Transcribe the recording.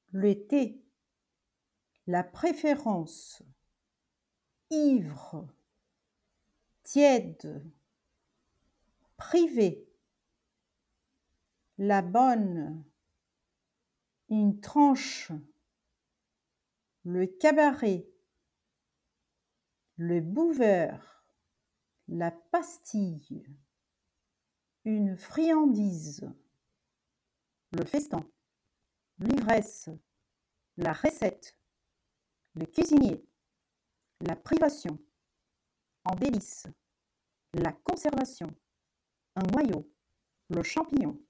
le thé, la préférence, ivre, tiède, privé, la bonne, une tranche, le cabaret, le buveur, la pastille, une friandise, le festin, l'ivresse, la recette, le cuisinier, la privation, en délice, la conservation, un noyau, le champignon.